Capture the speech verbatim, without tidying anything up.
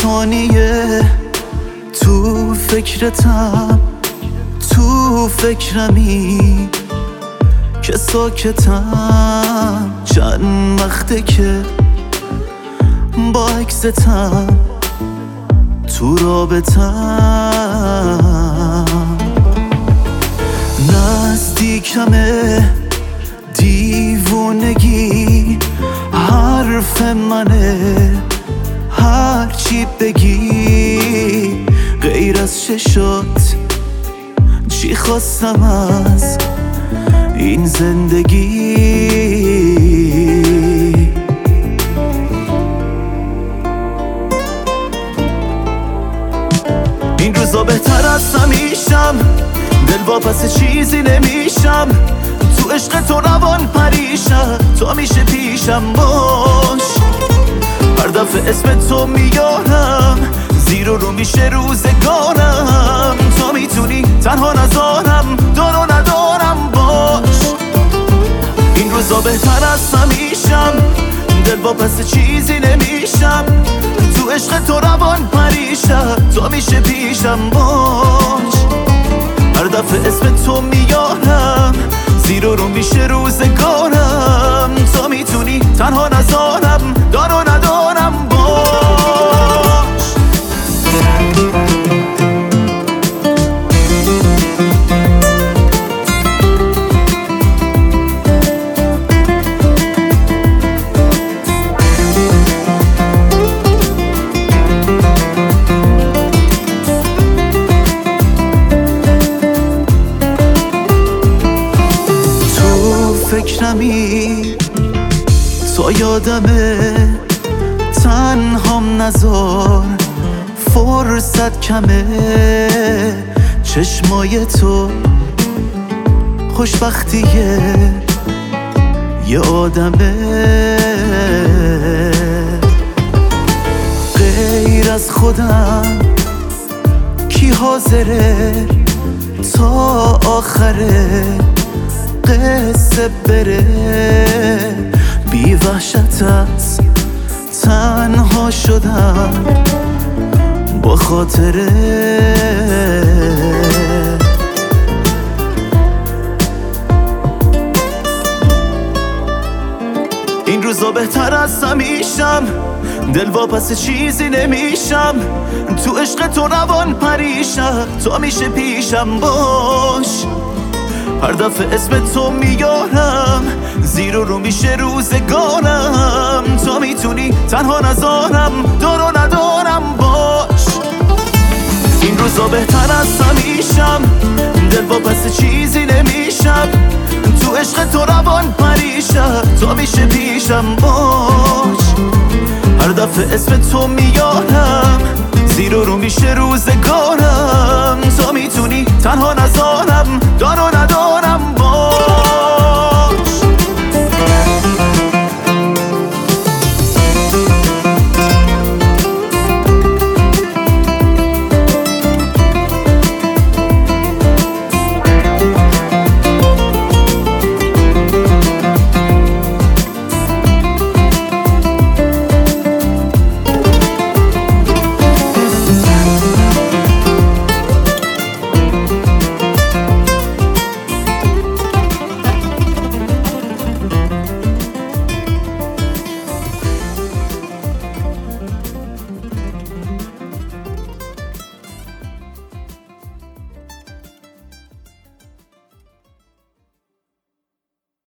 ثانیه تو فکرتم، تو فکرمی که ساکتم. چند وقته که با عکستم تو رابطم. نزدیکمه دیوونگی، حرف منه هرچی بگی. غیر از چشات چی خواستم از این زندگی؟ این روزا بهتر از همیشم، دل واپس چیزی نمیشم. تو عشق تو روان پریشم، تو همیشه پیشم باش. هر دفعه اسم تو میارم، زیر و رو میشه روزگارم. تو میتونی تنها نذارم، دار و ندارم باش. این روزا بهتر از همیشم، دل واپس چیزی نمیشم. تو عشق تو روان پریشم، تو میشه پیشم باش. هر دفعه اسم تو میارم، زیر و رو میشه روزگارم. تو میتونی تنها نذارم، دار و ندارم باش. فکرمی تا یادمه، تنهام نذار، فرصت کمه. چشمای تو خوشبختیه یه آدمه. غیر از خودم کی حاضره تا آخره قصه بره؟ بی وحشت از تنها شدم با خاطره. این روزا بهتر از همیشم، دل واپس چیزی نمیشم. تو عشق تو روان پریشم، تو میشه پیشم باش. هر دفعه اسم تو میارم، زیر و رو میشه روزگارم. تو میتونی تنها نذارم، دار و ندارم باش. این روزا بهتر از همیشم، دل واپس چیزی نمیشم. تو عشق تو روان پریشم، تو میشه پیشم باش. هر دفعه اسم تو میارم، زیر و رو میشه روزگارم. تو میتونی تنها نذارم، دار و ندارم